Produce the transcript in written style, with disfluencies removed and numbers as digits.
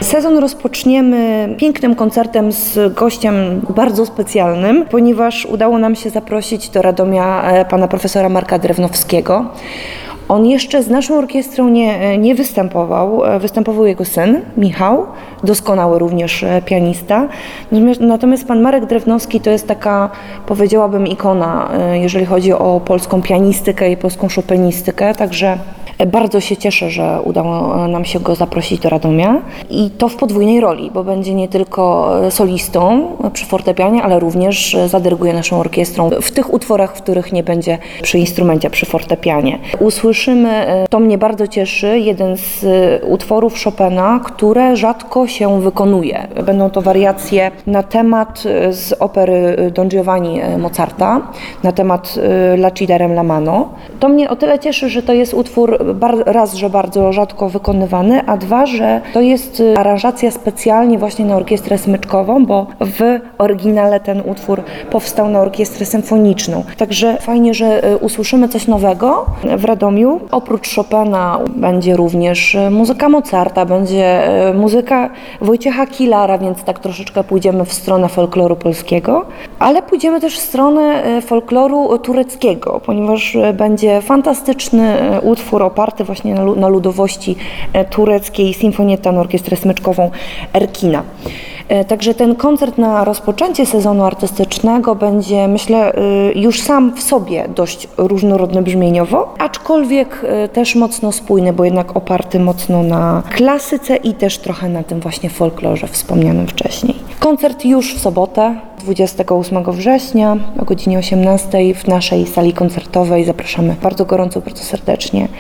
Sezon rozpoczniemy pięknym koncertem z gościem bardzo specjalnym, ponieważ udało nam się zaprosić do Radomia pana profesora Marka Drewnowskiego. On jeszcze z naszą orkiestrą nie występował. Występował jego syn, Michał, doskonały również pianista. Natomiast pan Marek Drewnowski to jest taka, powiedziałabym, ikona, jeżeli chodzi o polską pianistykę i polską chopinistykę, także bardzo się cieszę, że udało nam się go zaprosić do Radomia i to w podwójnej roli, bo będzie nie tylko solistą przy fortepianie, ale również zadyryguje naszą orkiestrą w tych utworach, w których nie będzie przy instrumencie, przy fortepianie. Usłyszymy, to mnie bardzo cieszy, jeden z utworów Chopina, które rzadko się wykonuje. Będą to wariacje na temat z opery Don Giovanni Mozarta, na temat Laciderem la mano. To mnie o tyle cieszy, że to jest utwór raz, że bardzo rzadko wykonywany, a dwa, że to jest aranżacja specjalnie właśnie na orkiestrę smyczkową, bo w oryginale ten utwór powstał na orkiestrę symfoniczną. Także fajnie, że usłyszymy coś nowego w Radomiu. Oprócz Chopina będzie również muzyka Mozarta, będzie muzyka Wojciecha Kilara, więc tak troszeczkę pójdziemy w stronę folkloru polskiego, ale pójdziemy też w stronę folkloru tureckiego, ponieważ będzie fantastyczny utwór oparty właśnie na ludowości tureckiej, sinfonietta na orkiestrę smyczkową Erkina. Także ten koncert na rozpoczęcie sezonu artystycznego będzie, myślę, już sam w sobie dość różnorodny brzmieniowo, aczkolwiek też mocno spójny, bo jednak oparty mocno na klasyce i też trochę na tym właśnie folklorze wspomnianym wcześniej. Koncert już w sobotę, 28 września o godzinie 18 w naszej sali koncertowej. Zapraszamy bardzo gorąco, bardzo serdecznie.